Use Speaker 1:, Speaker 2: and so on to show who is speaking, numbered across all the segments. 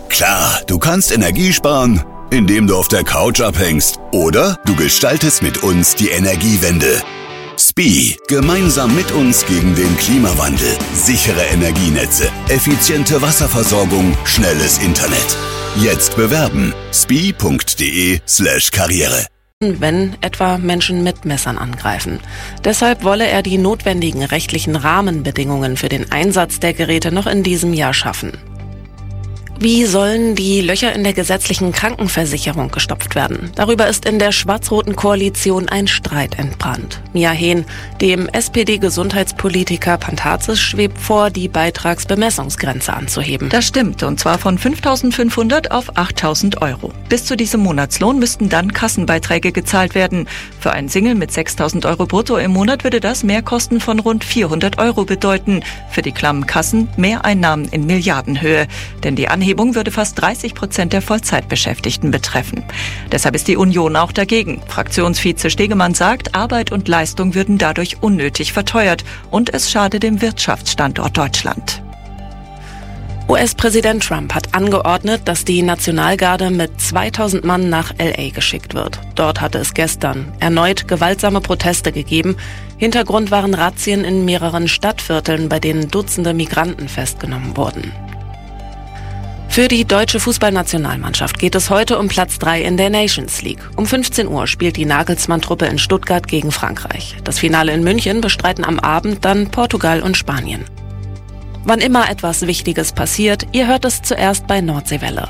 Speaker 1: Klar, du kannst Energie sparen, indem du auf der Couch abhängst. Oder du gestaltest mit uns die Energiewende. SPIE. Gemeinsam mit uns gegen den Klimawandel. Sichere Energienetze, effiziente Wasserversorgung, schnelles Internet. Jetzt bewerben. spie.de/Karriere.
Speaker 2: Wenn etwa Menschen mit Messern angreifen. Deshalb wolle er die notwendigen rechtlichen Rahmenbedingungen für den Einsatz der Geräte noch in diesem Jahr schaffen. Wie sollen die Löcher in der gesetzlichen Krankenversicherung gestopft werden? Darüber ist in der schwarz-roten Koalition ein Streit entbrannt. Mia Hehn, dem SPD-Gesundheitspolitiker Pantazis, schwebt vor, die Beitragsbemessungsgrenze anzuheben.
Speaker 3: Das stimmt, und zwar von 5.500 auf 8.000 Euro. Bis zu diesem Monatslohn müssten dann Kassenbeiträge gezahlt werden. Für einen Single mit 6.000 Euro brutto im Monat würde das Mehrkosten von rund 400 Euro bedeuten. Für die klammen Kassen Mehreinnahmen in Milliardenhöhe. Denn die Anhebung würde fast 30% der Vollzeitbeschäftigten betreffen. Deshalb ist die Union auch dagegen. Fraktionsvize Stegemann sagt, Arbeit und Leistung würden dadurch unnötig verteuert und es schade dem Wirtschaftsstandort Deutschland.
Speaker 2: US-Präsident Trump hat angeordnet, dass die Nationalgarde mit 2.000 Mann nach L.A. geschickt wird. Dort hatte es gestern erneut gewaltsame Proteste gegeben. Hintergrund waren Razzien in mehreren Stadtvierteln, bei denen Dutzende Migranten festgenommen wurden. Für die deutsche Fußballnationalmannschaft geht es heute um Platz 3 in der Nations League. Um 15 Uhr spielt die Nagelsmann-Truppe in Stuttgart gegen Frankreich. Das Finale in München bestreiten am Abend dann Portugal und Spanien. Wann immer etwas Wichtiges passiert, ihr hört es zuerst bei Nordseewelle.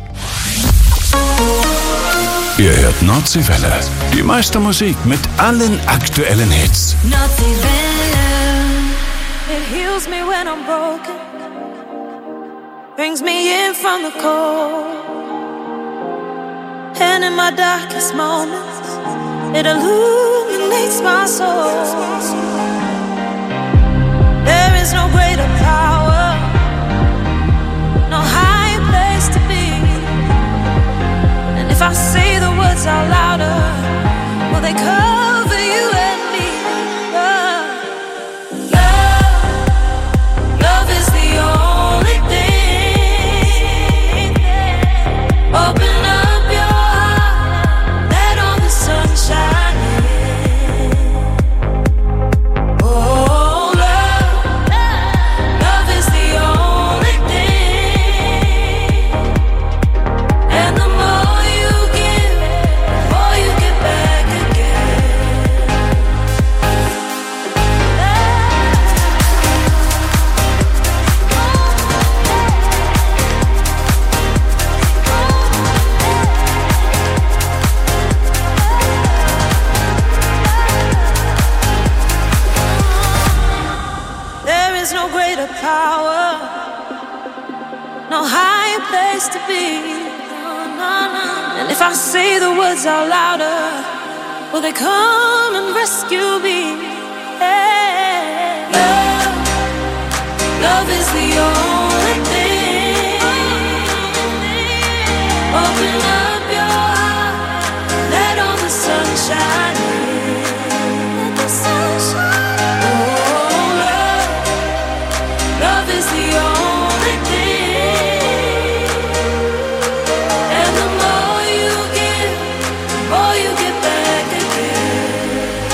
Speaker 4: Ihr hört Nordseewelle. Die meiste Musik mit allen aktuellen Hits.
Speaker 5: Nordseewelle. It heals me when I'm broken. Brings me in from the cold. And in my darkest moments, it illuminates my soul. There is no greater power, no higher place to be. And if I say the words out louder, will they cover you and me? Love is the only thing. Open up your heart, let all the sunshine in. Oh, love is the only thing. And the more you give, the more you get back again. There is no greater power, no higher place to be. And if I say the words out louder, will they come and rescue me? Yeah. Love is the only thing. Open up your heart, let all the sunshine in. Let the sunshine in. Oh, love is the only thing. And the more you give, the more you get back again.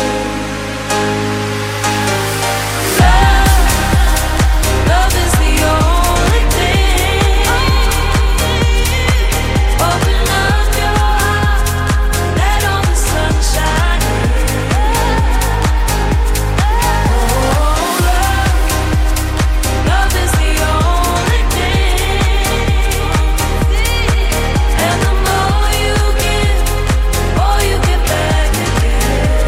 Speaker 5: Love is the only thing. Open up your heart, let all the sunshine in. Oh, love is the only thing. And the more you give, the more you get back again.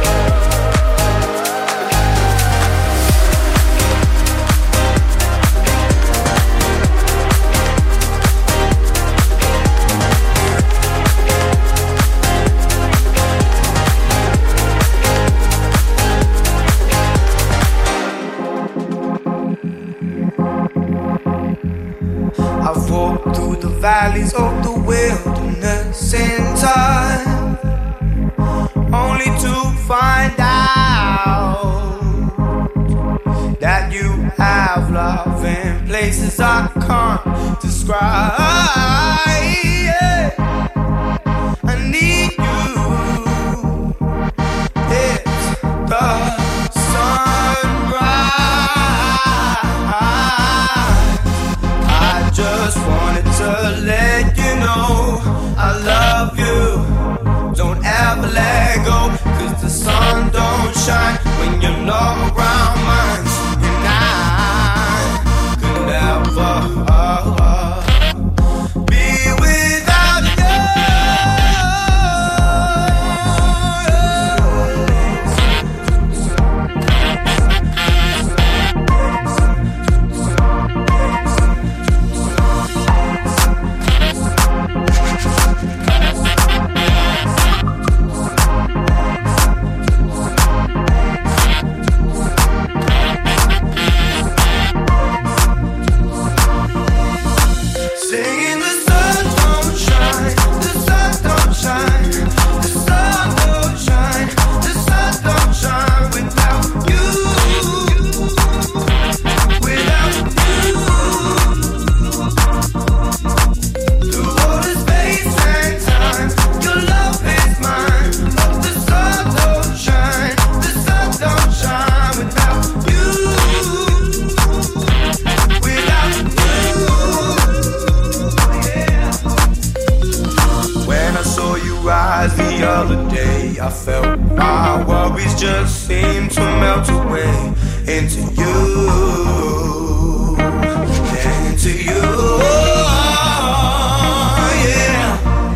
Speaker 6: I've walked through the valleys of the wilderness in time, only to find out that you have love in places I can't describe. just wanted to let you know I love you. Don't ever let go, 'cause the sun don't shine when you're not around mine. And I could never be without you. The other day I felt my worries just seemed to melt away into you, into you, yeah.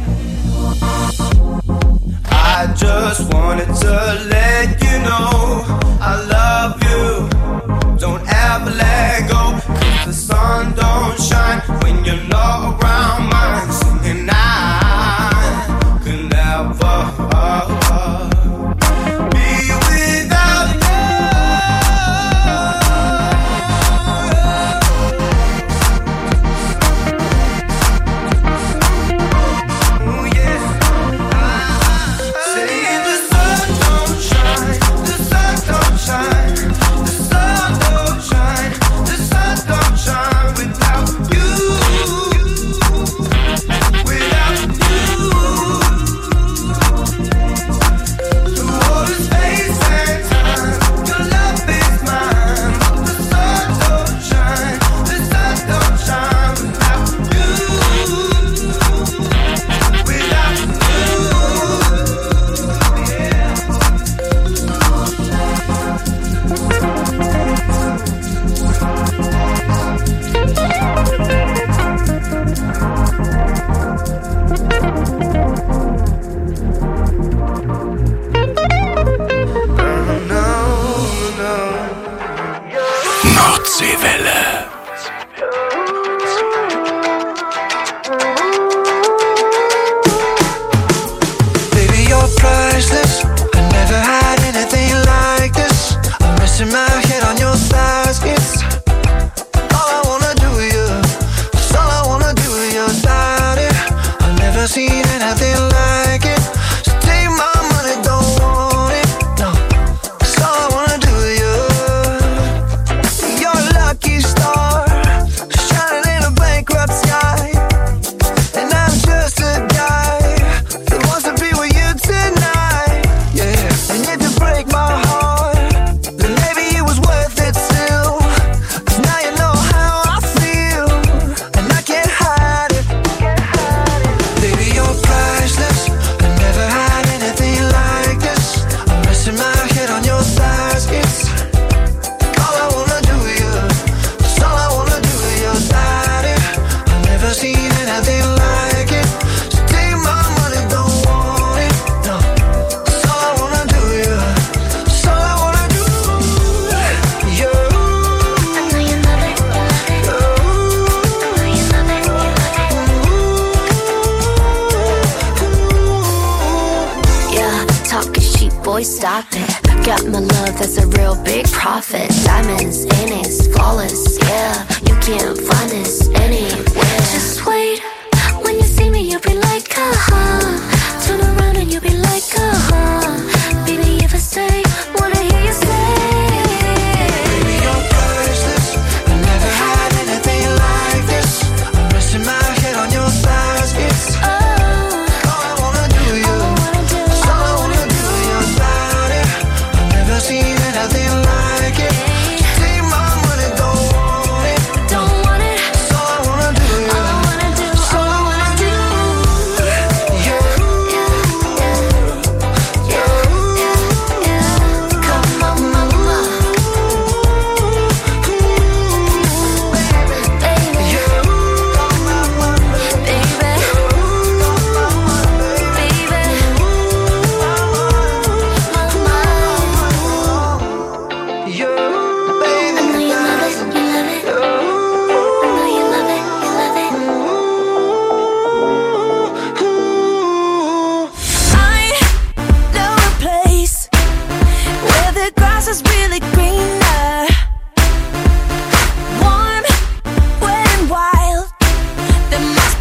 Speaker 6: I just wanted to let you know I love you. Don't ever let go, 'cause the sun don't shine when you're not around mine. And I could never be without you. Ooh, yeah. Saying the sun don't shine, the sun don't shine, the sun don't shine, the sun don't shine without you. Without you.
Speaker 4: Nordseewelle.
Speaker 7: Baby, you're priceless. I never had anything like this. I'm resting my head on your thighs. It's all I wanna do with you. It's all I wanna do with your body. I've never seen anything like it. So take my money, don't want it. No, it's all I wanna do with you. You're a lucky star, shining in a bankrupt sky. And I'm just a guy that wants to be with you tonight. Yeah, and if you break my heart, then maybe it was worth it still. 'Cause now you know how I feel, and I can't hide it. Baby, you're priceless. I never had anything like this. I'm resting my head on your thighs. It's all I wanna do with you. It's all I wanna do with your body. I've never seen anything like it. So take my money, don't want it. No, it's all I wanna do with you. It's all I wanna do. You. I know you love it. I know you love it.
Speaker 8: Yeah, talking cheap, boy, stop it. Got my love, that's a real big profit. Diamonds in it, flawless, yeah. You can't find this anywhere. Just wait, when you see me, you'll be like, uh-huh. Turn around and you'll be like, uh-huh. Baby, if I say what I hear you say.
Speaker 7: Baby, you're priceless. I never had anything like this. I'm resting my head on your thighs. It's all I wanna do with you. It's all I wanna do with your body. I've never seen anything like it. Take my money, don't want it.
Speaker 8: Don't want it.
Speaker 7: It's all I wanna do with you.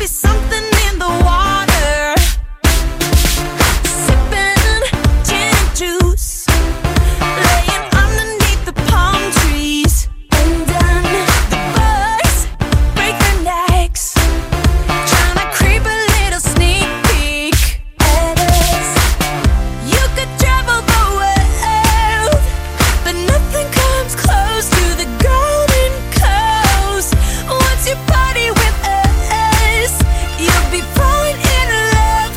Speaker 5: be something in the water. Sipping gin and juice, laying underneath the palm trees. And then the birds break their necks, trying to creep a little sneak peek at us. You could travel the world, but nothing comes close to the Golden Coast. Once you party with us, you'll be falling in love.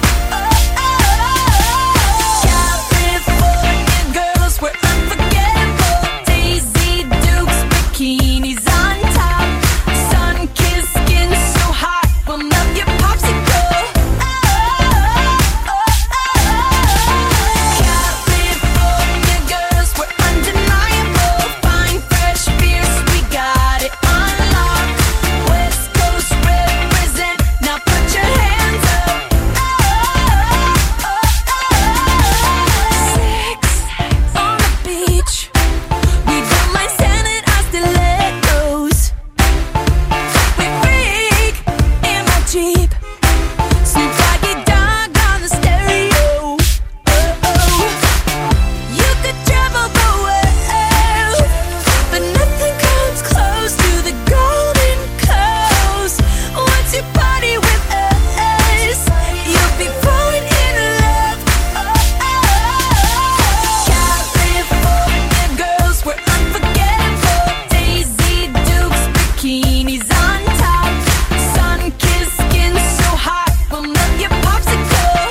Speaker 5: California girls were unforgettable. Daisy Dukes, bikinis on top, sun-kissed skin so hot, will melt your popsicle. California girls were undeniable. Fine, fresh, fierce, we got it on lock. West Coast represent, now put your hands up. Sex on the beach, we don't mind standing our stilettos. We freak in my Jeep, Snoop Doggy Dogg on the stereo. You could travel the world, but nothing comes close to the Golden Coast. Once you party with us, you'll be falling in love. California girls were unforgettable. Daisy Dukes, bikinis on top, sun-kissed skin so hot, will melt your popsicle.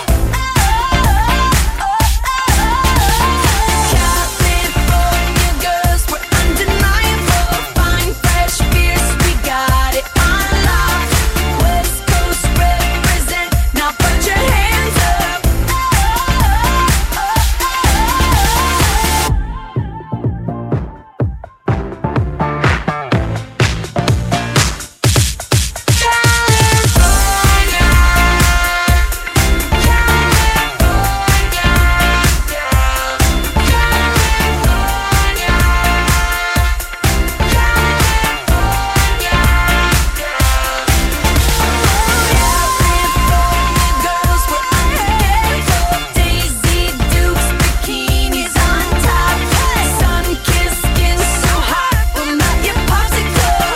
Speaker 5: California girls were undeniable. Fine, fresh, fierce, we got it on lock. West Coast represent, now put your hands up. Girls were unforgettable. Daisy Dukes, bikinis on top, sun-kissed skin so hot, will melt your popsicle.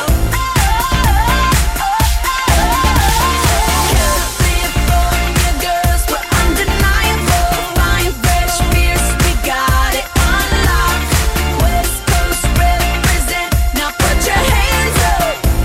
Speaker 5: California girls were undeniable. Fine, fresh, fierce, we got it on lock. West Coast represent, now put your hands up.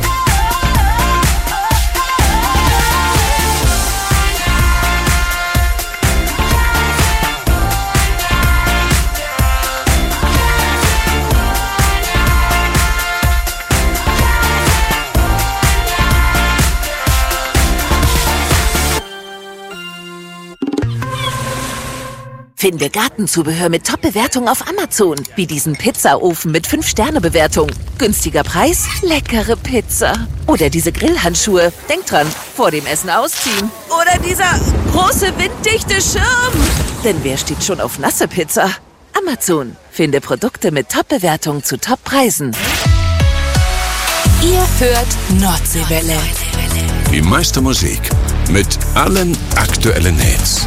Speaker 9: Finde Gartenzubehör mit Top-Bewertung auf Amazon. Wie diesen Pizzaofen mit 5-Sterne-Bewertung. Günstiger Preis, leckere Pizza. Oder diese Grillhandschuhe. Denk dran, vor dem Essen ausziehen. Oder dieser große winddichte Schirm. Denn wer steht schon auf nasse Pizza? Amazon. Finde Produkte mit Top-Bewertung zu Top-Preisen.
Speaker 10: Ihr hört Nordseewelle.
Speaker 4: Die meiste Musik mit allen aktuellen Hits.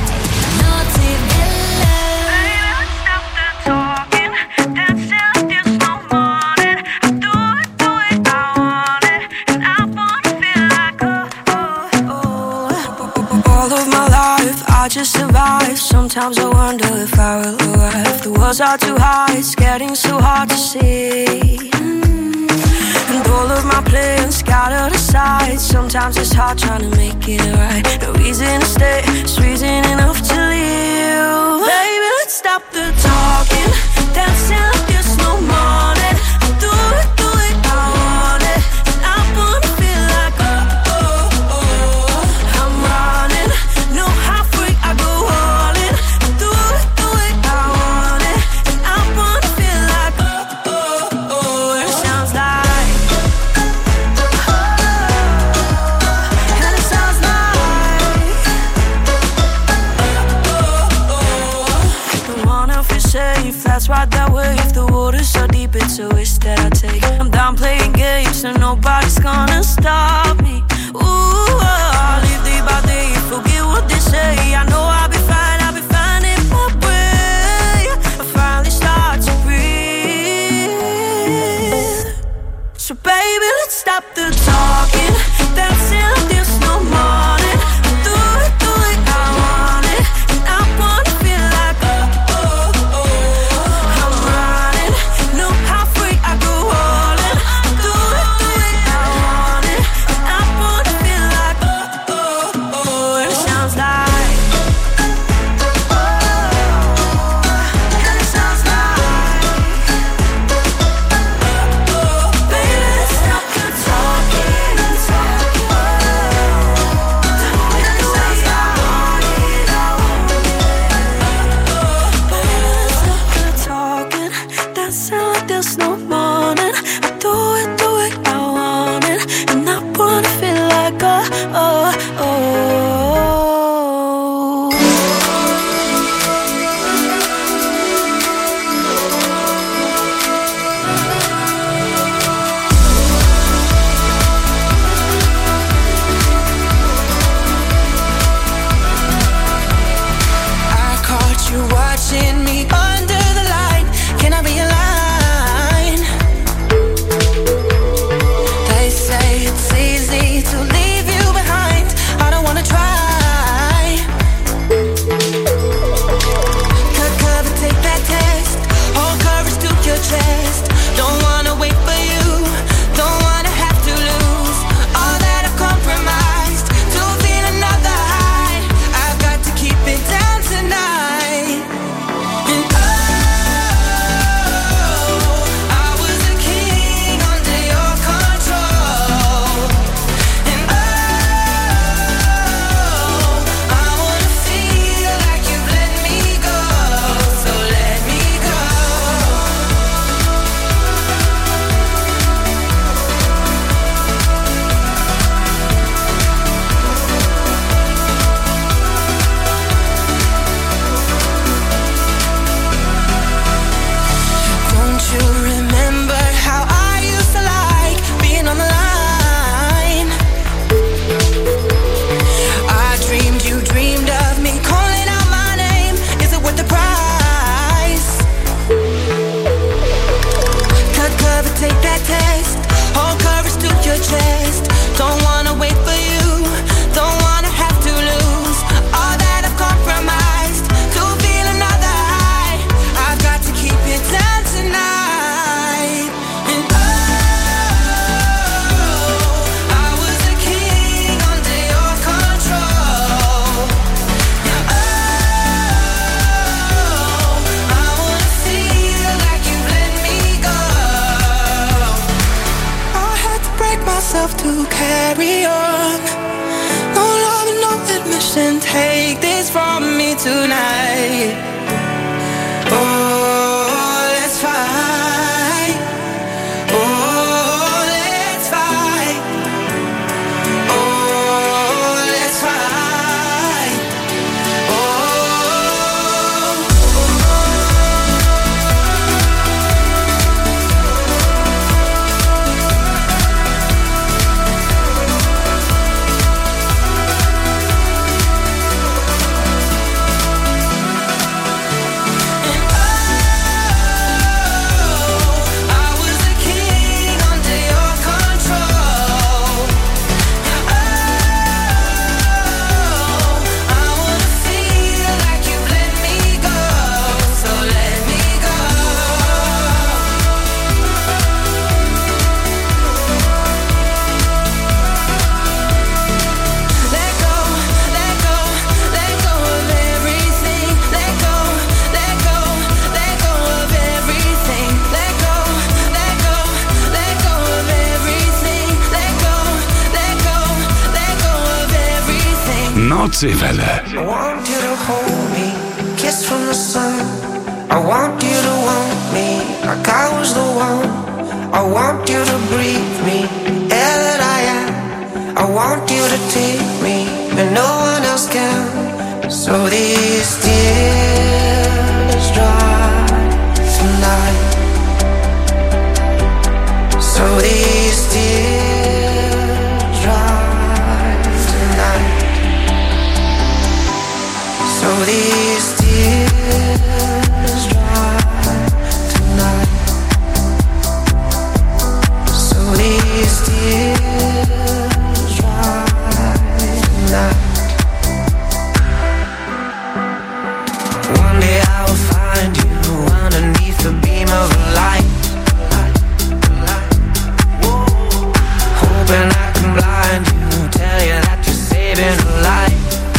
Speaker 5: All of my life, I just survive. Sometimes I wonder if I will arrive. The walls are too high, it's getting so hard to see. And all of my plans scattered aside. Sometimes it's hard trying to make it right. No reason to stay, it's reason enough to leave. Baby, let's stop the talking, dancing like there's no morning. Do it, I want it. And I wanna feel like I'm running. Know how free I go all in. Do it, I want it. And I wanna feel like it sounds like. And it sounds like. Don't wanna feel safe, that's right that way. If the water's so deep, it's a risk that I take. I'm done playing games, so nobody's gonna stop me. Ooh,
Speaker 4: Nordseewelle.
Speaker 7: I want you to hold me, kiss from the sun. I want you to want me like I was the one. I want you to breathe me, air that I am. I want you to take me where no one else can. So these tears dry tonight. So these tears dry tonight. So these tears dry tonight. So these tears dry tonight. One day I will find you underneath the beam of a light. Hoping I can blind you, tell you that you're saving a life.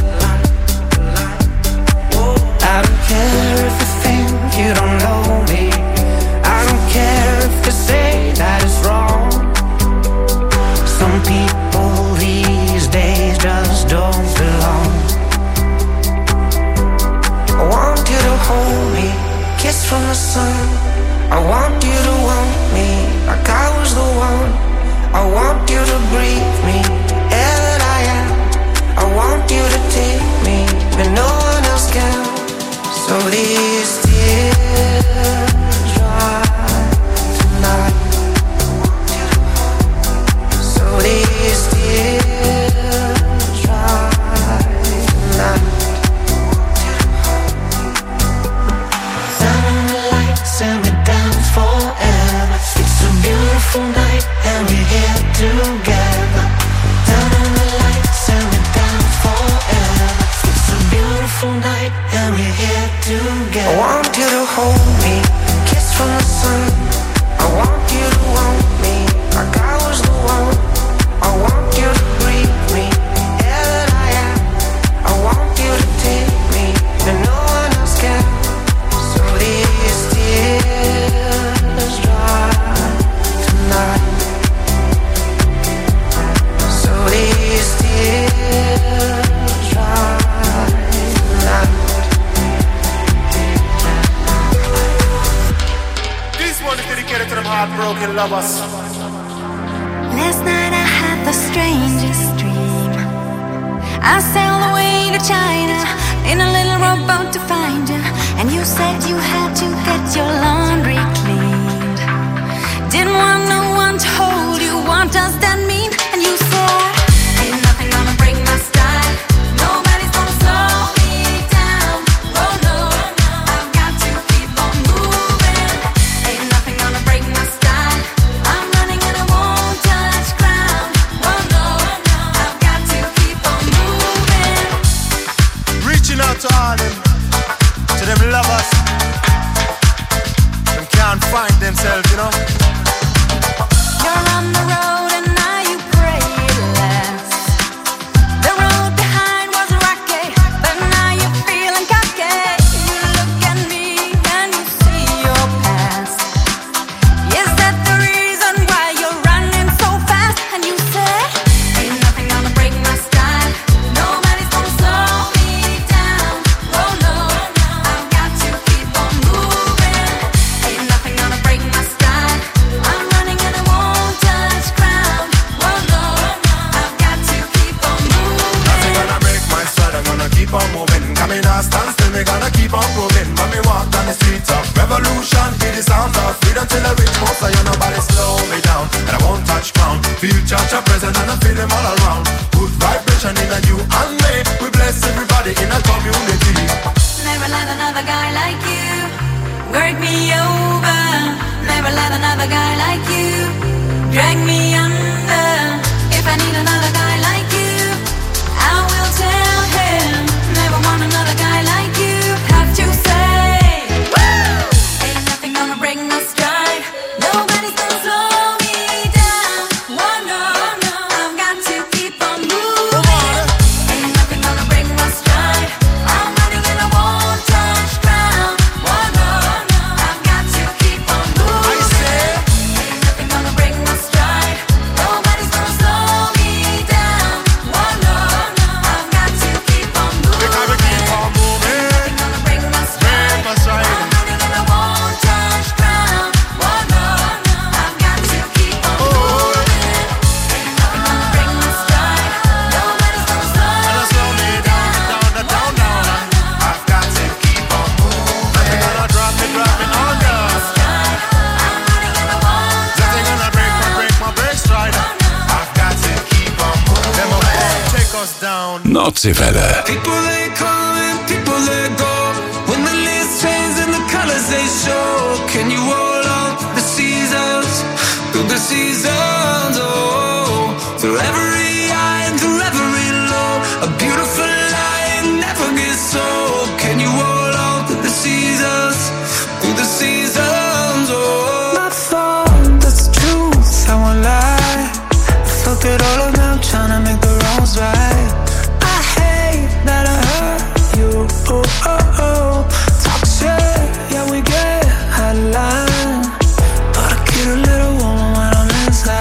Speaker 7: I don't care if you think you don't know me. I don't care if you say that it's wrong. Some people these days just don't belong. I want you to hold me, kiss from the sun. I want you to want me like I was the one. I want you to breathe me, air that I am.
Speaker 6: broken lovers.
Speaker 11: Last night I had the strangest dream. I sailed away to China in a little rowboat to find you, and you said you had to get your laundry cleaned. Didn't want no one to hold you. What does that mean? And you said, ain't nothing gonna break my style. Nobody's gonna slow me down. Oh no, I've got to keep on moving. Ain't nothing gonna break my style. I'm running and I won't touch ground. Oh no, I've got to keep on moving.
Speaker 6: Reaching out to all them, to them lovers. Them can't find themselves, you know.
Speaker 11: You're on the road and now you pray it lasts. The road behind was rocky, but now you're feeling cocky. You look at me and you see your past. Is that the reason why you're running so fast? And you say, ain't nothing gonna break my style. Nobody's gonna slow me down. Oh no, I've got to keep on moving. Ain't nothing gonna break my style. I'm running and I won't touch ground. Oh no, I've got to keep on moving.
Speaker 6: Nothing gonna break my stride, I'm gonna keep on moving. Coming out, stand still, me gonna keep on proving. When me walk down the streets of revolution, hear the sounds of freedom till I reach most of you. Nobody slow me down, and I won't touch ground. Feel Church present and I feel them all around. Good vibration in a you and me. We bless everybody in a community.
Speaker 11: Never let another guy like you work me over. Never let another guy like you drag me under. If I need another guy like you, I will tell him. Never want another guy like you. Have to say, woo! Ain't nothing gonna break my stride. Nobody's gonna slow me down. Oh no, I've got to keep on moving. Ain't nothing gonna break my stride. I'm running and I won't touch ground. Oh no, I've got to keep on moving. Ain't nothing gonna break my stride. Nobody's gonna slow me down. Oh no, I've got to keep on moving.
Speaker 6: Because we keep on moving.
Speaker 11: Nothing gonna break my stride.
Speaker 6: Break my stride.
Speaker 11: I'm running and I won't touch ground. Oh no, I've got to keep on moving. Ain't nothing gonna break my stride. Nobody's gonna slow me down.
Speaker 6: I've got to keep on moving. Nothing gonna drop me under.
Speaker 11: I'm running and I won't
Speaker 6: Nothing gonna break my stride. I've got to keep on moving. Them won't take us down.
Speaker 4: Nordseewelle.
Speaker 12: People they come and people they go. When the leaves change and the colors they show. Can you hold on through the seasons? Through the seasons, oh. Through every high and through every low. A beautiful lie never gets old. Can you hold on through the seasons? Through the seasons, oh. My thought, that's the truth, I won't lie. I felt it all around trying to make the wrongs right. I hate that I hurt you, oh, oh, oh. Talk shit, yeah we get out of line. But I get a little woman when I'm inside.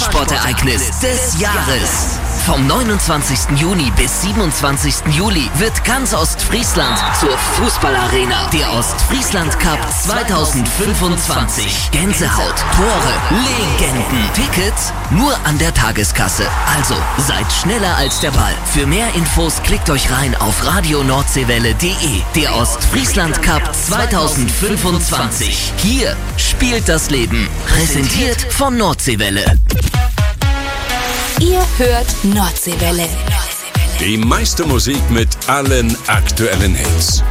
Speaker 13: Sommersportereignis des Jahres. Vom 29. Juni bis 27. Juli wird ganz Ostfriesland zur Fußballarena. Der Ostfriesland Cup 2025. Gänsehaut, Tore, Legenden. Tickets nur an der Tageskasse. Also seid schneller als der Ball. Für mehr Infos klickt euch rein auf radionordseewelle.de. Der Ostfriesland Cup 2025. Hier spielt das Leben. Präsentiert von Nordseewelle.
Speaker 10: Ihr hört Nordseewelle.
Speaker 4: Die meiste Musik mit allen aktuellen Hits.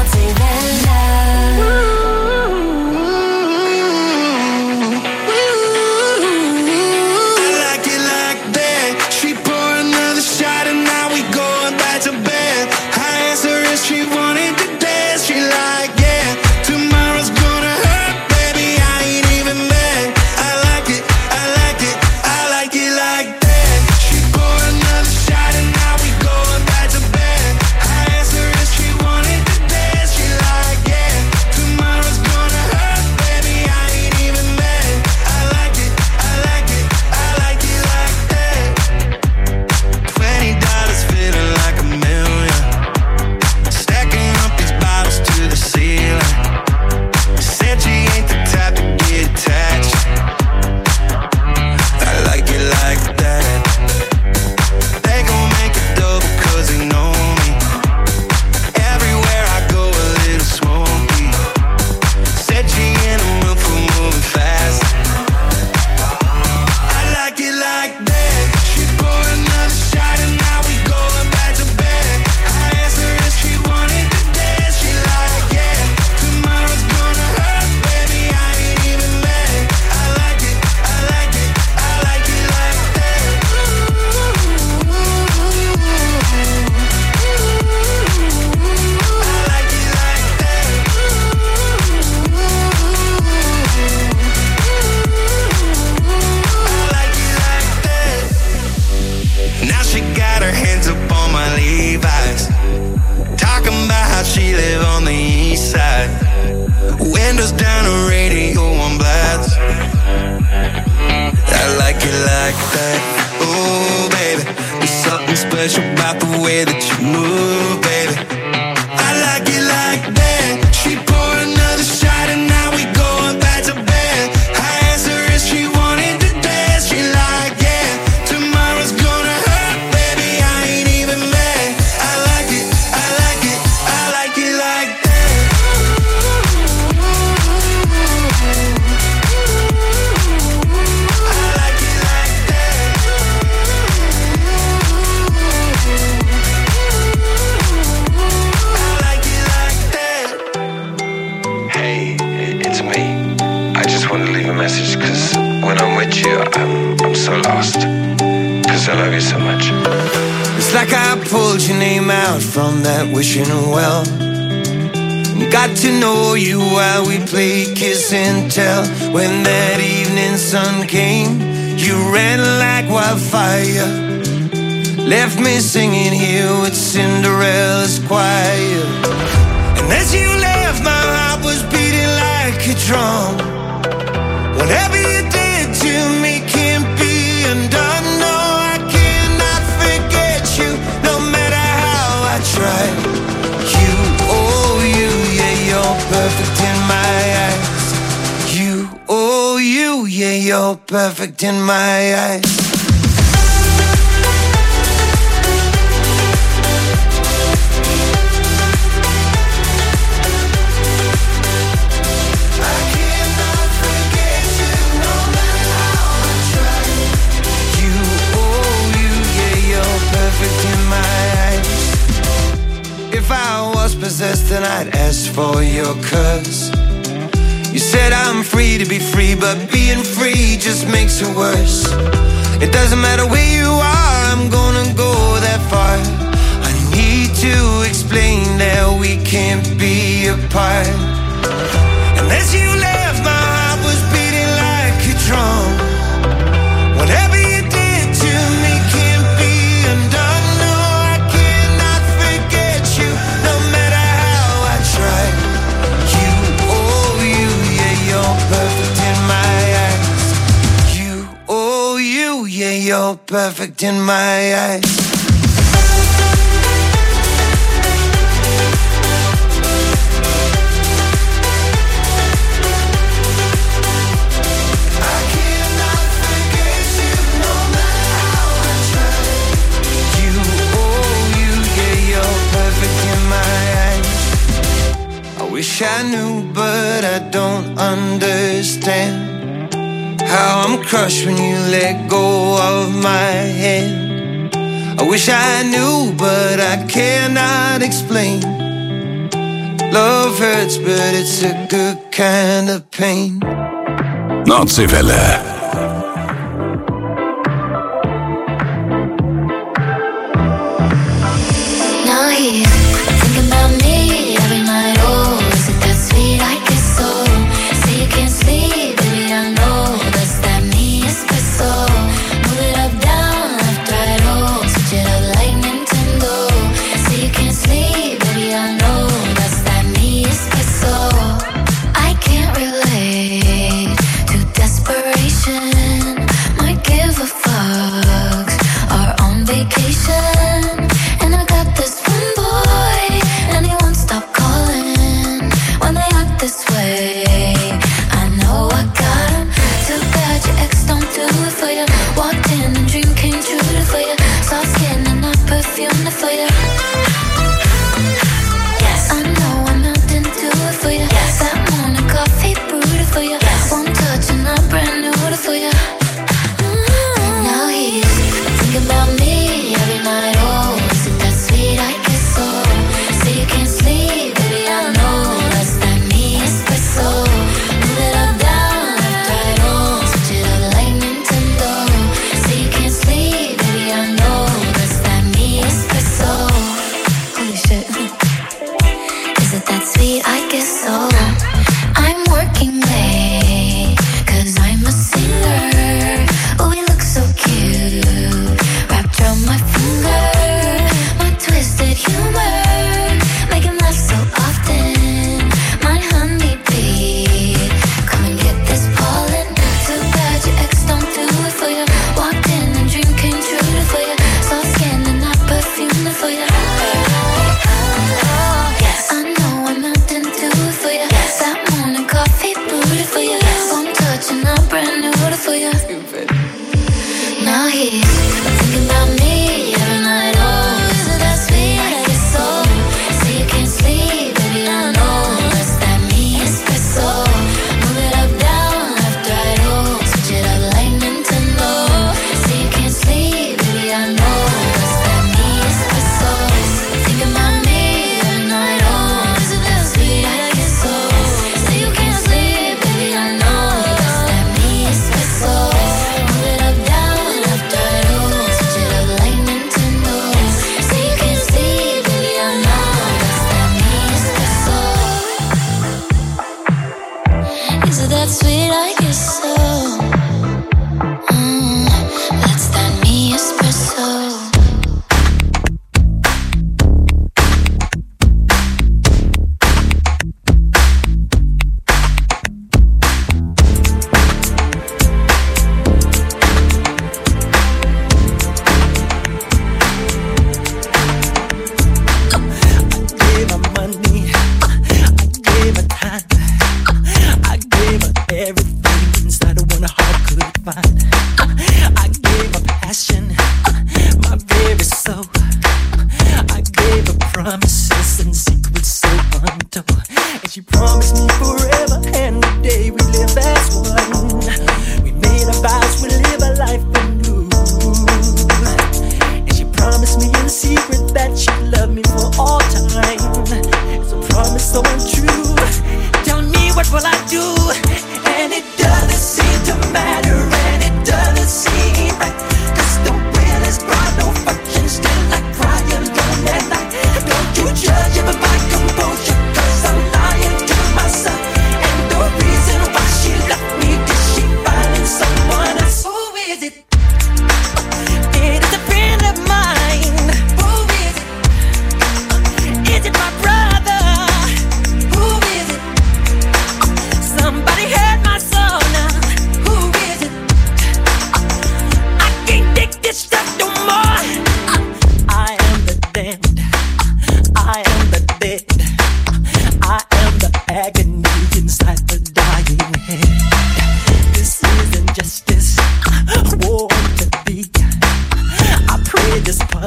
Speaker 6: Wishing well, got to know you while we played kiss and tell. When that evening sun came, you ran like wildfire, left me singing here with Cinderella's choir. And as you left, my heart was beating like a drum. Whatever you did to me can't be undone. No, I cannot forget you, no matter how I try. Perfect in my eyes. You, oh you, yeah, you're perfect in my eyes. I cannot forget you, no matter how I try. You, oh you, yeah, you're perfect in my eyes. If I was possessed, then I'd ask for your curse. You said I'm free to be free, but being free just makes it worse. It doesn't matter where you are, I'm gonna go that far. I need to explain that we can't be apart. And as you left, my heart was beating like a drum. Whatever you did to me can't be undone. No, I cannot forget you, no matter how I try. You, oh you, yeah, you're perfect in my eyes. You, oh you,
Speaker 7: perfect in my eyes. Wish I knew, but I don't understand how I'm crushed when you let go of my hand. I wish I knew, but I cannot explain. Love hurts, but it's a good kind of pain.
Speaker 4: Nordseewelle.
Speaker 8: Now he's thinking about me every night. Oh, is it that sweet? I guess so. Say you can't sleep, baby, I know that's that me espresso. Move it up, down, left, right, oh, switch it up like Nintendo. Say you can't sleep, baby, I know that's that me espresso. I can't relate to desperation. Might give a fuck. Are on vacation, and I got this one boy, and he won't stop calling when they act this way. I know I got him. Too bad your ex don't do it for you. Walked in and dream came true for you. Soft skin and I perfumed it for you. Yes, I know I meant to do it for you. Yes, that morning coffee brewed it for you. Yes, one touch and I brand new it for you. Now he's thinking about me every night. Oh, is it that sweet? I guess so. Say you can't sleep, baby, I know that's that me espresso. Move it up, down, left, right, oh, switch it up like Nintendo. Say you can't sleep, baby, I know that's that me espresso. Holy shit. Is it that sweet? I guess so. I'm working late, 'cause I'm a singer. Oh, we look so cute, wrapped around my finger. My twisted humor, make him laugh so often. My honeybee, come and get this pollen. Too bad your ex don't do it for you. Walked in and dream came true for you. Soft skin and I perfumed it for you. Yes, I know I meant to do it for you. Yes, that morning coffee brewed it for you. One touch and I brand new it for you. Now he's thinking about me every night. Oh, is it that sweet? I guess so. Say you can't sleep, baby, I know that's that me espresso. Move it up, down, left, right, oh, switch it up like Nintendo. Say you can't sleep, baby, I know that's that me espresso. Thinking about me every night. Oh, is it that sweet? I guess so. Say you can't sleep, baby, I know that's that me espresso. Move it up, down, left, right, oh, switch it up like Nintendo. Say you can't sleep, baby, I know that's that me espresso. Is it that sweet? I guess so. That's that me espresso.
Speaker 14: Gave her money, I gave her time, I gave her everything inside of one heart could find. I gave her passion, my very soul. I gave her promises and secrets so untold. And she promised me forever, and the day we live as one. We made our vows, we live a life anew. And she promised me in secret that she'd love me for all time. It's a promise so untrue. Tell me, what will I do? And it doesn't seem to matter, and it doesn't seem right. 'Cause the will is bright, no fucking still I cry alone at night. Don't you judge even my composure, 'cause I'm lying to myself. And the reason why she left me, did she find someone else? Who is it? It is a friend of mine. Who is it? Is it my brother? Who is it? Somebody heard my soul now. Who is it?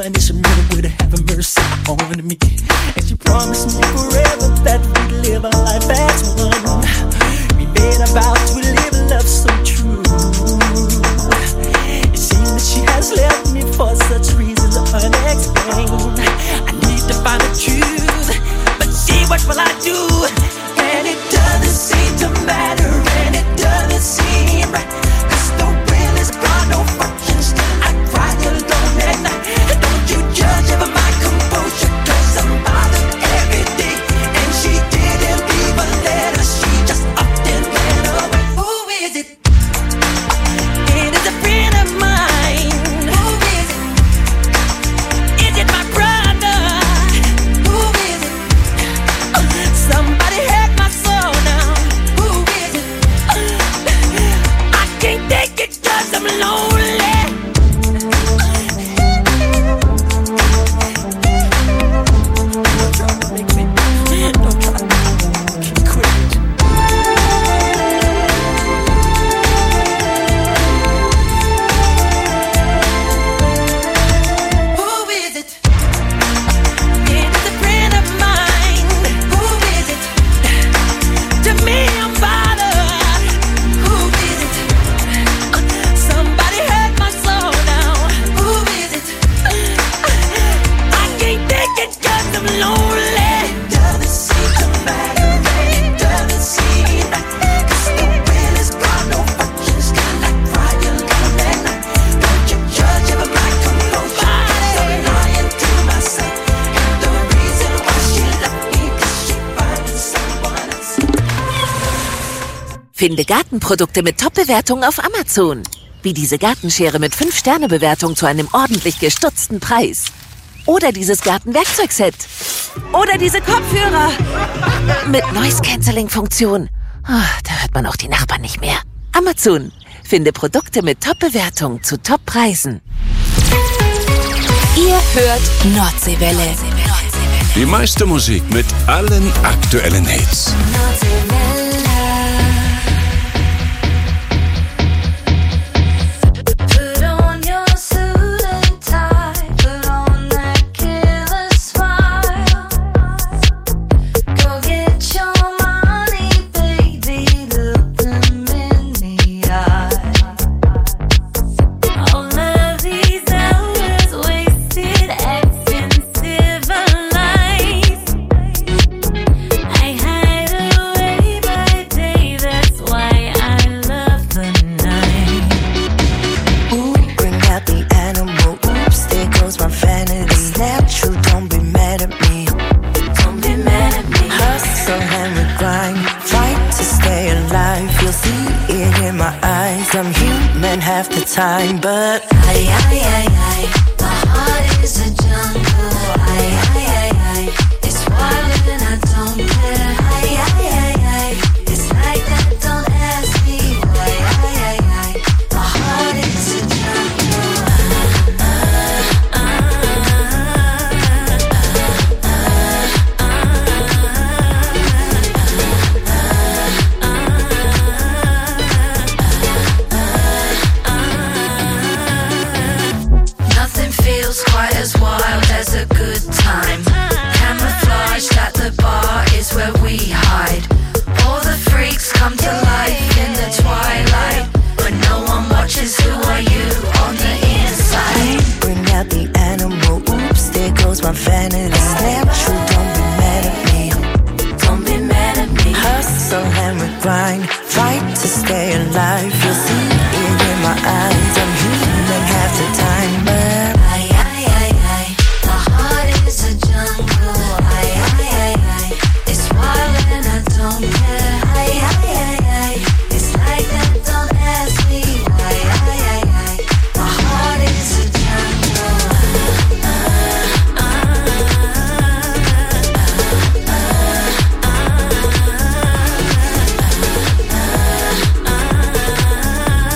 Speaker 14: she never would have mercy on me. And she promised me forever that we'd live our life as one. We made a vow to live a love so true. It seems that she has left me for such reasons unexplained. I need to find the truth, but see, what will I do? And it doesn't seem to matter, and it doesn't seem right. 'Cause the will is gone, no functions. I cry alone at night. Don't you judge over my composure, 'cause I'm bothered every day. And she didn't leave a letter, she just upped and ran away. Who is it? It is a friend of mine. Who is it? Is it my brother? Who is it? Somebody had my soul now. Who is it? I can't take it 'cause I'm lonely.
Speaker 9: Finde Gartenprodukte mit Top-Bewertungen auf Amazon. Wie diese Gartenschere mit 5-Sterne-Bewertung zu einem ordentlich gestutzten Preis. Oder dieses Gartenwerkzeugset. Oder diese Kopfhörer. Mit Noise-Canceling-Funktion. Oh, da hört man auch die Nachbarn nicht mehr. Amazon. Finde Produkte mit Top-Bewertung zu Top-Preisen.
Speaker 10: Ihr hört Nordseewelle.
Speaker 4: Die meiste Musik mit allen aktuellen Hits.
Speaker 15: Time, but my heart is a jungle. It's wild and I don't care. It's like that, don't ask me why. My heart is a quite as wild as a good time. Camouflaged at the bar is where we hide. All the freaks come to life in the twilight. When no one watches, who are you on the inside?
Speaker 16: Bring out the animal, oops, there goes my vanity. Natural, don't be mad at me.
Speaker 15: Don't be mad at me.
Speaker 16: Hustle and we grind, fight to stay alive. You'll see it in my eyes. I'm human half the time, but
Speaker 15: it's wild and I don't care. It's like that, don't ask me why. My heart is a jungle.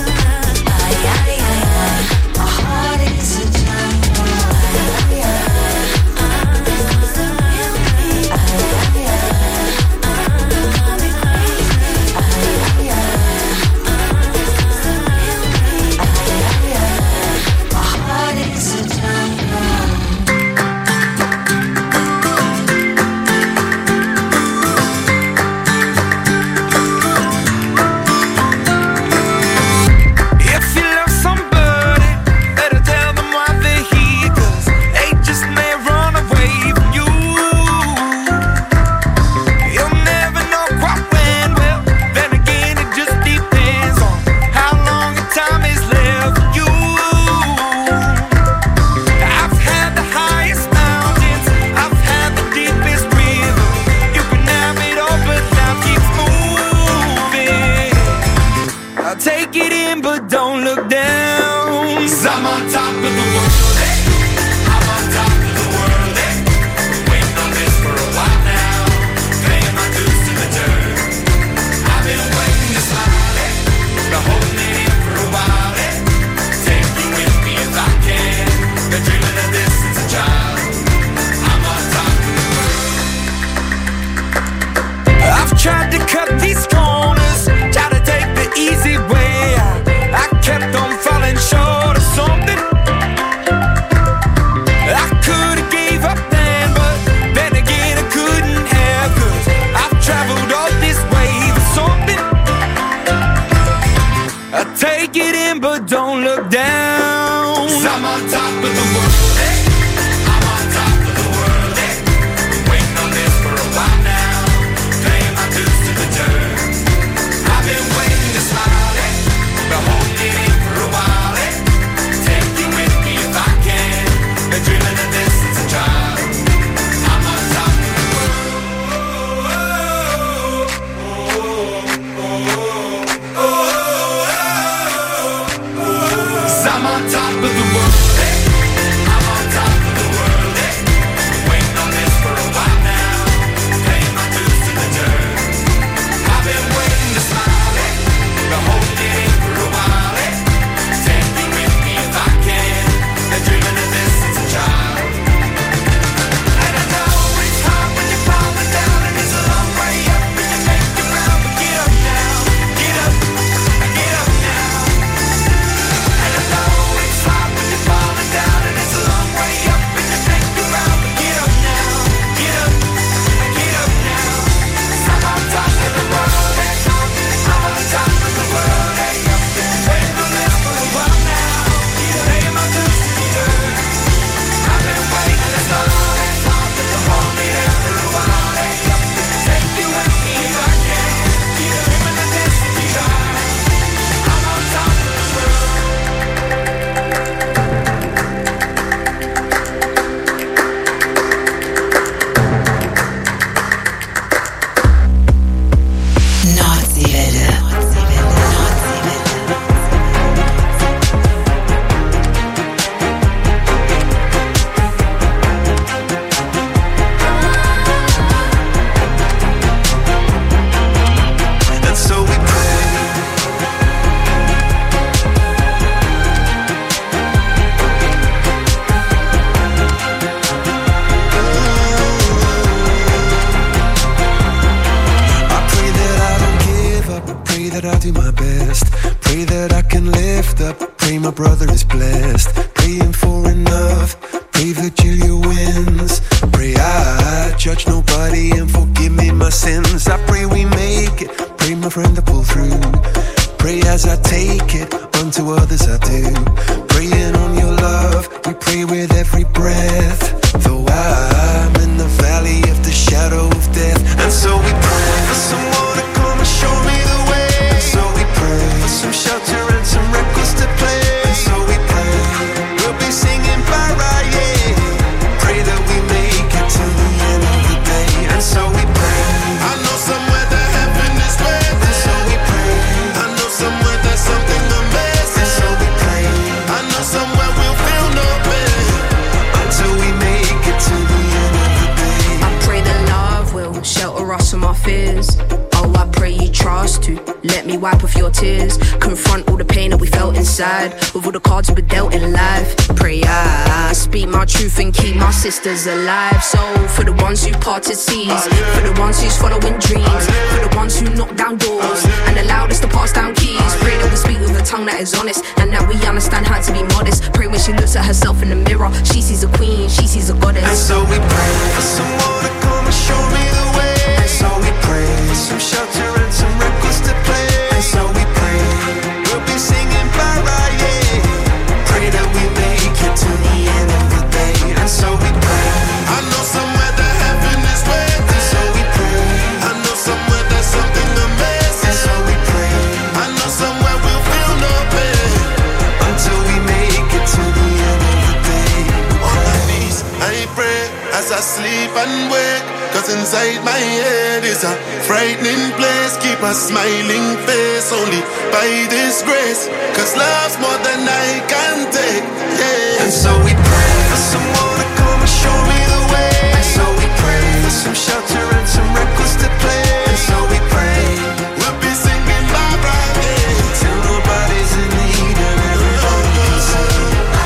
Speaker 17: my brother is blessed. Praying for enough. Pray that Julia wins. Pray I judge nobody and forgive me my sins. I pray we make it. Pray my friend to pull through. Pray as I take it, unto others I do. Praying on your love, we pray with every breath. Though I'm in the valley of the shadow of death. And so we pray for someone to come and show me the way. And so we pray for some shelter and some records to play. And so we pray, we'll be singing para, yeah. Pray that we make it to the end of the day. And so we pray, I know somewhere that heaven is waiting. And so we pray, I know somewhere there's something amazing. And so we pray, I know somewhere we'll feel no pain until we make it to the end of the day.
Speaker 18: I pray that love will shelter us from our fears. Oh, I pray you trust to let me wipe off your tears. Confront all the pain that we felt inside with all the cards we've been dealt in life. Pray I speak my truth and keep my sisters alive. So for the ones who parted seas, for the ones who's following dreams, for the ones who knock down doors and allowed us to pass down keys. Pray that we speak with a tongue that is honest and that we understand how to be modest. Pray when she looks at herself in the mirror, she sees a queen, she sees a goddess.
Speaker 17: And so we pray for someone to come and show me the way. And so we pray for some shelter and some records to play. And so we pray, we'll be singing para, yeah. Pray that we make it to the end of the day. And so we pray, I know somewhere that heaven is waiting. And so we pray, I know somewhere there's something amazing. And so we pray, I know somewhere we'll feel no pain until we make it to the end of the day. On my knees, I pray as I sleep and wake. Cause inside my head is a frightening place. Keep a smiling face only by this grace. Cause love's more than I can take, yeah. And so we pray for someone to come and show me the way. And so we pray for some shelter and some records to play. And so we pray, we'll be singing Barbara, yeah. Till nobody's in need and everybody can sing.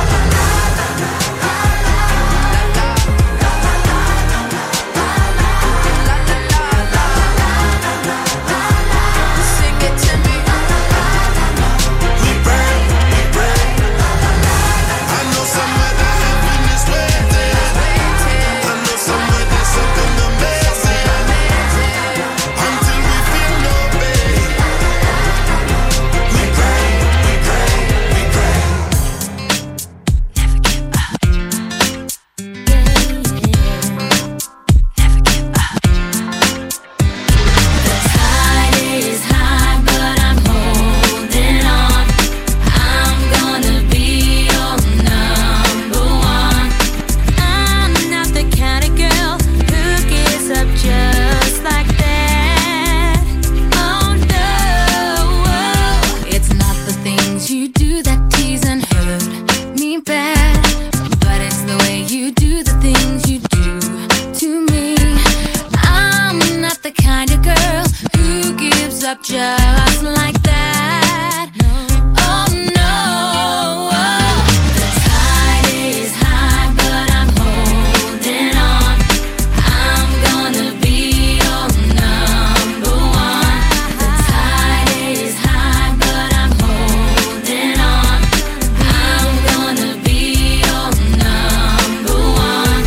Speaker 11: Just like that. Oh no, the tide is high, but I'm holding on. I'm gonna be your number one. The tide is high, but I'm holding on. I'm gonna be your number one.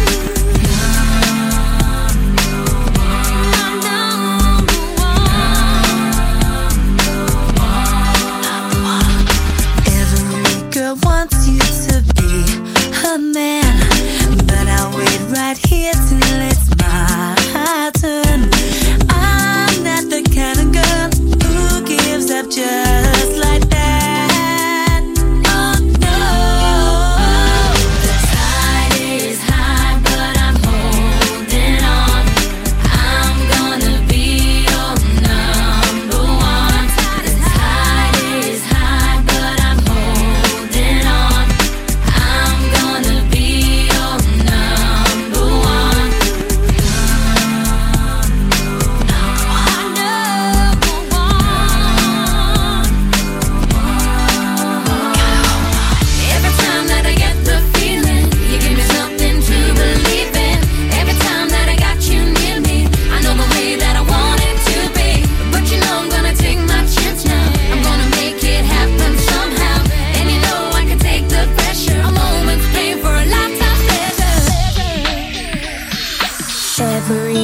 Speaker 11: Number one.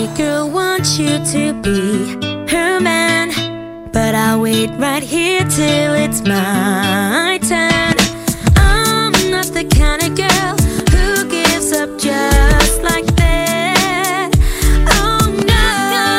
Speaker 5: Every girl wants you to be her man, but I'll wait right here till it's my turn. I'm not the kind of girl who gives up just like that. Oh no.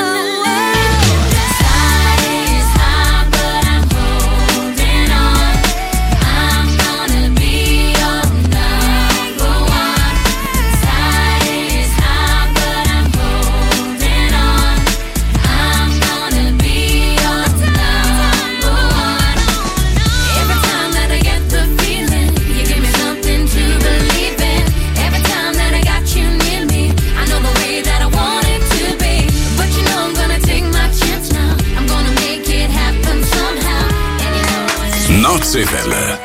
Speaker 5: Tide is high, but I'm holding on. I'm gonna be your number one. Tide is high, but I'm holding on. I'm gonna be your number one. Every time that I get the feeling, you give me something to believe in. Every time that I got you near me, I know the way that I want it to be. But you know I'm gonna take my chance now. I'm gonna make it happen somehow. And you know it's
Speaker 4: Nordseewelle.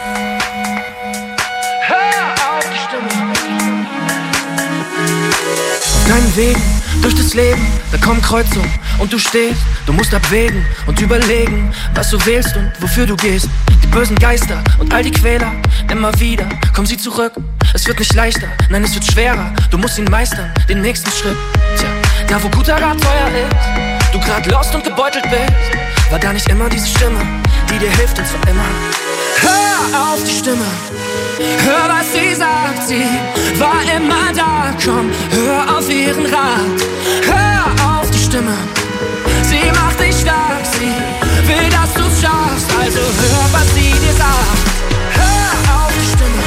Speaker 19: Auf deinen Wegen durch das Leben, da kommen Kreuzungen und du stehst. Du musst abwägen und überlegen, was du wählst und wofür du gehst. Die bösen Geister und all die Quäler, immer wieder kommen sie zurück. Es wird nicht leichter, nein, es wird schwerer. Du musst ihn meistern, den nächsten Schritt. Tja, da wo guter Rat teuer ist, du grad lost und gebeutelt bist, war da nicht immer diese Stimme, die dir hilft und zwar immer. Hör auf die Stimme, hör was sie sagt, sie war immer da. Komm, hör auf ihren Rat, hör auf die Stimme, sie macht dich stark, sie will, dass du's schaffst. Also hör, was sie dir sagt, hör auf die Stimme.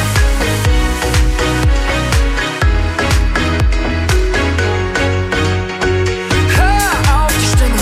Speaker 19: Hör auf die Stimme.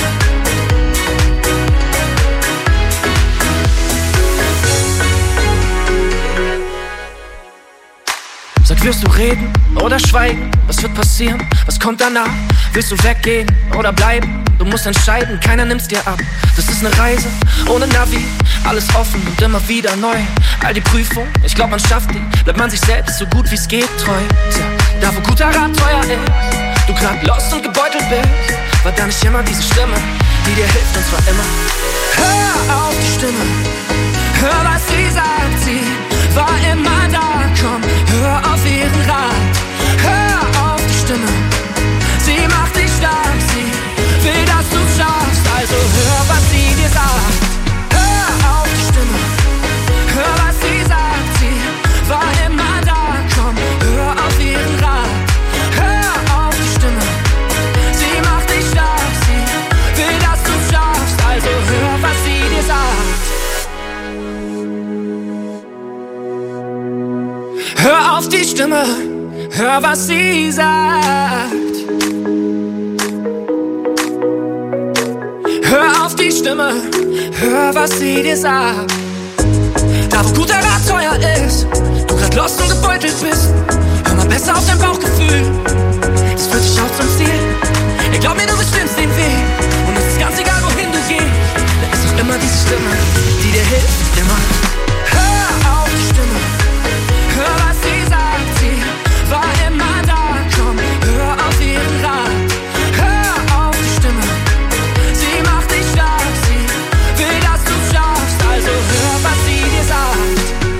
Speaker 19: Sag, wirst du reden oder schweigen? Was wird passieren? Was kommt danach? Willst du weggehen oder bleiben? Du musst entscheiden, keiner nimmt's dir ab. Das ist eine Reise ohne Navi, alles offen und immer wieder neu. All die Prüfungen, ich glaub man schafft die. Bleibt man sich selbst so gut wie's geht treu. Tja, da wo guter Rat teuer ist, du grad lost und gebeutelt bist, war da nicht immer diese Stimme, die dir hilft und zwar immer. Hör auf die Stimme, hör was sie sagt, sie war immer da. Komm, hör auf ihren Rat, hör auf die Stimme, sie macht dich stark, sie will, dass du's schaffst. Also hör, was sie dir sagt, hör auf die Stimme, hör, was sie sagt, sie war immer da. Komm, hör auf ihren Rat, hör auf die Stimme, sie macht dich stark, sie will, dass du's schaffst. Also hör, was sie dir sagt. Hör auf die Stimme, hör, was sie sagt. Hör auf die Stimme, hör, was sie dir sagt. Da wo guter Rat teuer ist, du grad lost und gebeutelt bist, hör mal besser auf dein Bauchgefühl, das führt dich auch zum Ziel. Ey, glaub mir, du bestimmst den Weg und es ist ganz egal, wohin du gehst. Da ist doch immer diese Stimme, die dir hilft, immer. Hör auf die Stimme, hör, was sie sagt, sie war immer da. Komm, hör auf ihren Rat, hör auf die Stimme, sie macht dich stark, sie will, dass du's schaffst. Also hör, was sie dir sagt.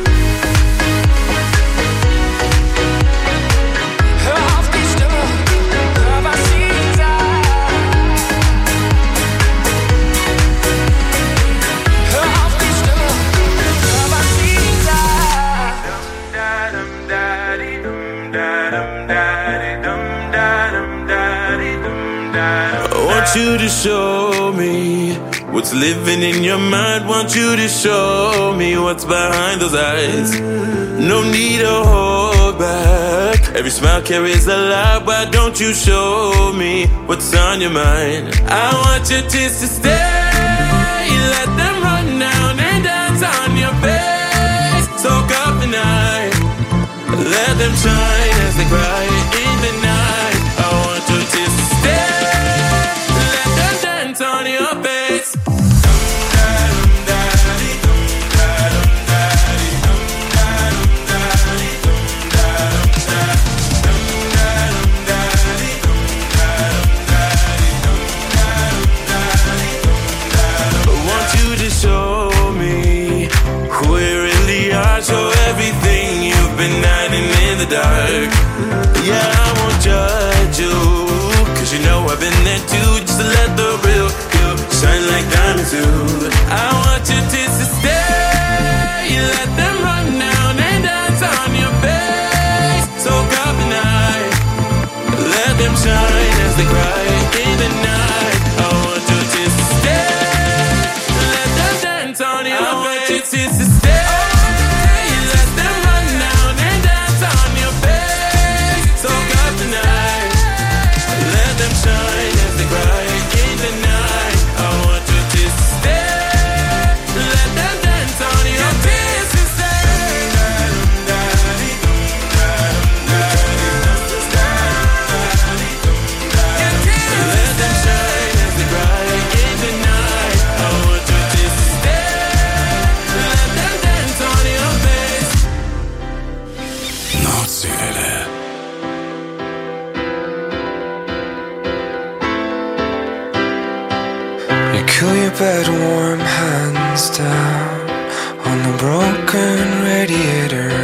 Speaker 19: Hör auf die Stimme, hör, was sie sagt. Hör auf die Stimme, hör, was sie sagt.
Speaker 6: I want you to show me what's living in your mind. Want you to show me what's behind those eyes. No need to hold back. Every smile carries a light. Why don't you show me what's on your mind? I want your tears to stay. Let them run down and dance on your face. Soak up the night. Let them shine as they cry in the night. I want your tears to stay. Let them dance on your face. I want you to show me who we really are. Show everything you've been hiding in the dark. them shine as they cry in the night. I want your tears to stay. Let them dance on your face. I want your tears to stay. Let them run down and dance on your face. Soak up the night. Let them shine as they cry in the night. I want your tears to stay. Let them dance on your tears to stay. Let them shine as they cry in the night. I want your tears to stay. Let them dance on your face.
Speaker 4: Nordseewelle.
Speaker 17: You cool your bed, warm hands down on the broken radiator.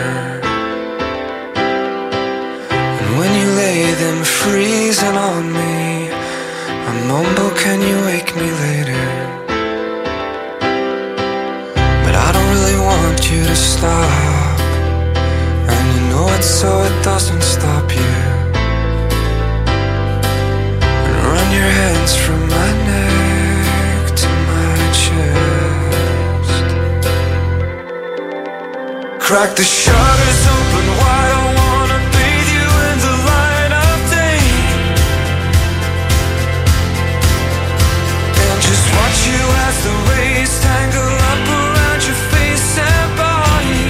Speaker 17: And when you lay them freezing on me, I mumble, can you wake me later? But I don't really want you to stop, and you know it so it doesn't stop you. And run your hands from my neck to my chest. Crack the shutters open wide, I wanna bathe you in the light of day. And just watch you as the rays tangle up around your face and body.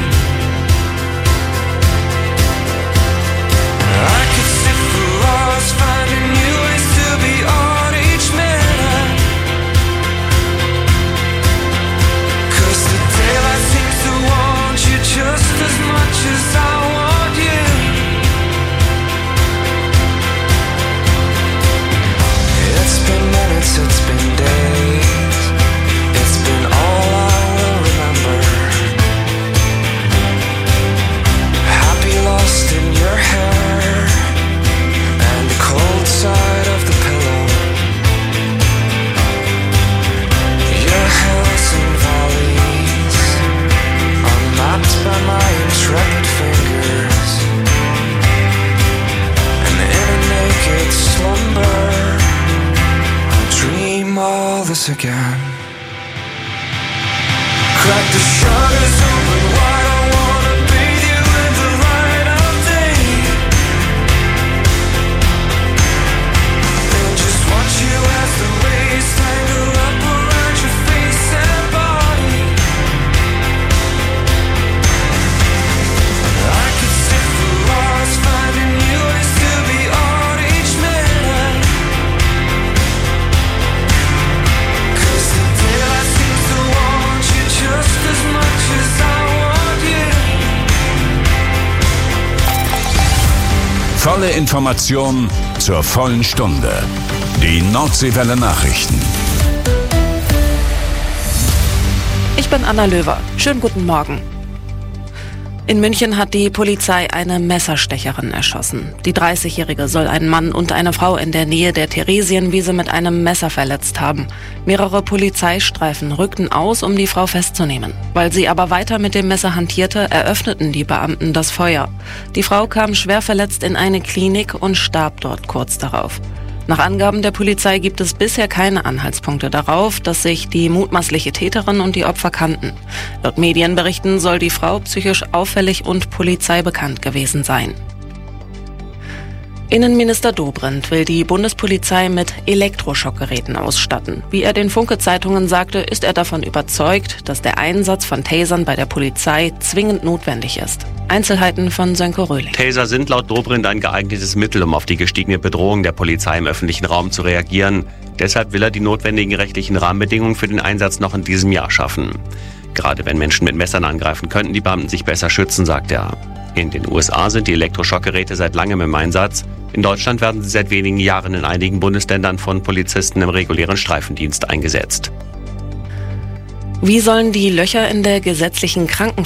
Speaker 17: I could sit for hours finding new ways to be on each minute. 'Cause the daylight seems to want you just as much as I want you. It's been minutes, it's been days, it's been all I will remember. Happy lost in your hair and the cold side of the pillow. Your hills and valleys unmapped by my intrepid fingers. And in a naked slumber, I'll dream all this again. Crack the shutters open wide, I wanna bathe you in the light of day. And just watch you as the rays tangle up around your face and body. I could sit for hours finding new ways to be on each minute. 'Cause the daylight seems to want you just as much as I want you.
Speaker 4: Volle Information zur vollen Stunde. Die Nordseewelle Nachrichten.
Speaker 2: Ich bin Anna Löwer. Schönen guten Morgen. In München hat die Polizei eine Messerstecherin erschossen. Die 30-Jährige soll einen Mann und eine Frau in der Nähe der Theresienwiese mit einem Messer verletzt haben. Mehrere Polizeistreifen rückten aus, um die Frau festzunehmen. Weil sie aber weiter mit dem Messer hantierte, eröffneten die Beamten das Feuer. Die Frau kam schwer verletzt in eine Klinik und starb dort kurz darauf. Nach Angaben der Polizei gibt es bisher keine Anhaltspunkte darauf, dass sich die mutmaßliche Täterin und die Opfer kannten. Laut Medienberichten soll die Frau psychisch auffällig und polizeibekannt gewesen sein. Innenminister Dobrindt will die Bundespolizei mit Elektroschockgeräten ausstatten. Wie er den Funke-Zeitungen sagte, ist er davon überzeugt, dass der Einsatz von Tasern bei der Polizei zwingend notwendig ist. Einzelheiten von Sönke Röhling.
Speaker 20: Taser sind laut Dobrindt ein geeignetes Mittel, um auf die gestiegene Bedrohung der Polizei im öffentlichen Raum zu reagieren. Deshalb will er die notwendigen rechtlichen Rahmenbedingungen für den Einsatz noch in diesem Jahr schaffen. Gerade wenn Menschen mit Messern angreifen, könnten die Beamten sich besser schützen, sagt er. In den USA sind die Elektroschockgeräte seit langem im Einsatz. In Deutschland werden sie seit wenigen Jahren in einigen Bundesländern von Polizisten im regulären Streifendienst eingesetzt.
Speaker 2: Wie sollen die Löcher in der gesetzlichen Krankenversicherung